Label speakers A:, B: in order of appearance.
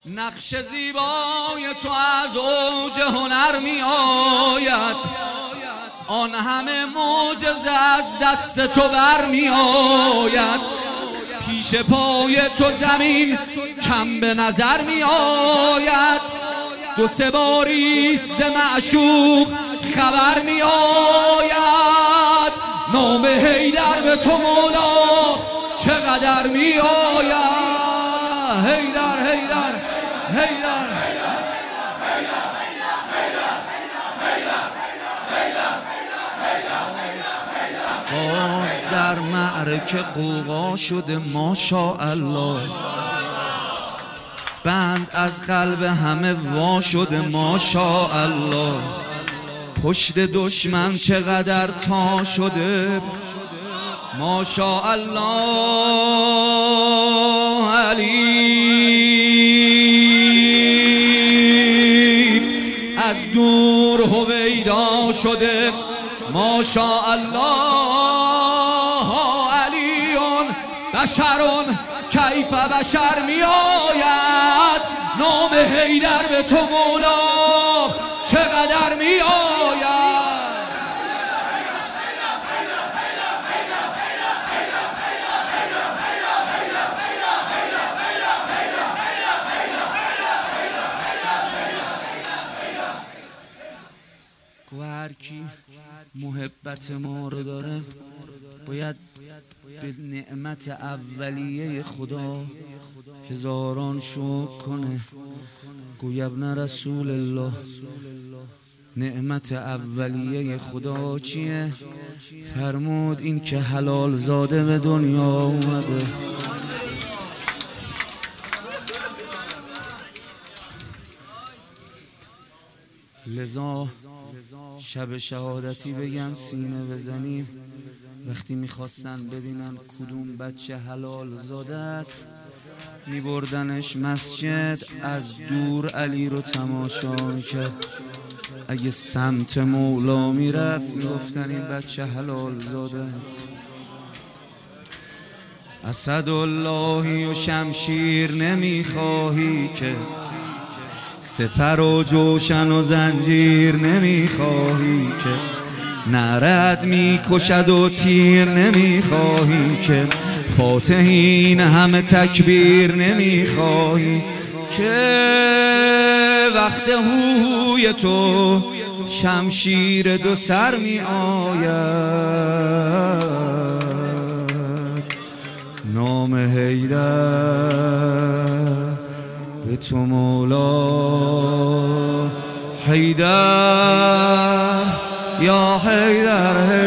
A: نقش زیبای تو از اوج هنر می آید، آن همه معجزه از دست تو بر می آید. پیش پای تو زمین کم به نظر می آید، دو سه باری ز معشوق خبر می آید. نام حیدر به تو مولا چقدر می آید. حیدر حیدر حیدر باز در معرکه غوغا شده ماشاءالله، بند از قلب همه وا شده ماشاءالله. پشت دشمن چقدر تا شده ماشاءالله. علی از دور هویدا شده ماشاءالله. علیون بشرون کیف بشر می آید، نام حیدر به تو مولا چقدر می آید. هر کی محبت ما رو داره باید به نعمت اولیه خدا هزاران شکر کنه. گوی ابن رسول الله نعمت اولیه خدا چیه؟ فرمود این که حلال زاده به دنیا اومده. لذا شب شهادتی بگم سینه بزنیم، وقتی میخواستن ببینن کدوم بچه حلال زاده است میبردنش مسجد، از دور علی رو تماشا میکرد. اگه سمت مولا میرفت میگفتن این بچه حلال زاده است. اسداللهی و شمشیر نمیخواهی که، سپر و جوشن و زنجیر نمیخواهی که، نرد میکشد و تیر نمیخواهی که، فاتحین همه تکبیر نمیخواهی که، وقت هوی تو شمشیر دو سر می آید. نام حیدر به تو مولا حیدر یا حیدر.